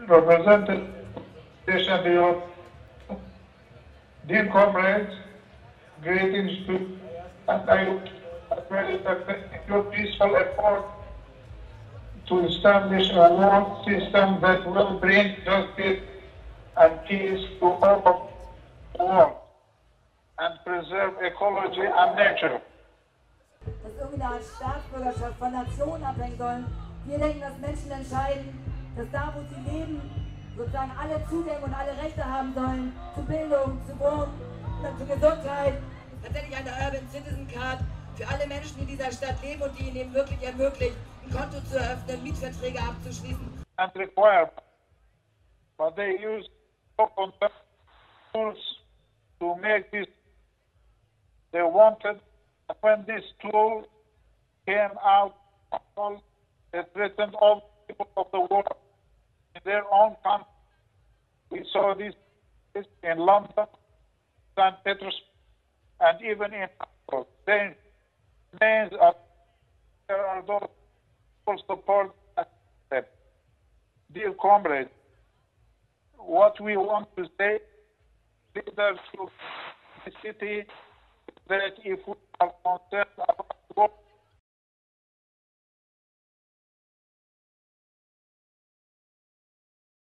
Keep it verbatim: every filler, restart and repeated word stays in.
represented the Europe. Dear comrades, greetings to and I appreciate your peaceful effort to establish a world system that will bring justice and peace to all the world and preserve ecology and nature. Dass irgendwie eine Art Staatsbürgerschaft von Nationen abhängen sollen. Wir denken, dass Menschen entscheiden, dass da, wo sie leben, sozusagen alle Zugänge und alle Rechte haben sollen zu Bildung, zu Wohnen, zu Gesundheit. Tatsächlich eine Urban Citizen Card für alle Menschen, die in dieser Stadt leben und die ihnen eben wirklich ermöglicht, ein Konto zu eröffnen, Mietverträge abzuschließen. And require, but they use open tools to make this. They wanted, when this tool came out, it threatened all people of the world in their own country. We saw this in London, Saint Petersburg, and even in then names of there are those who support them. Dear comrades, what we want to say, leaders of the city, that if we are concerned about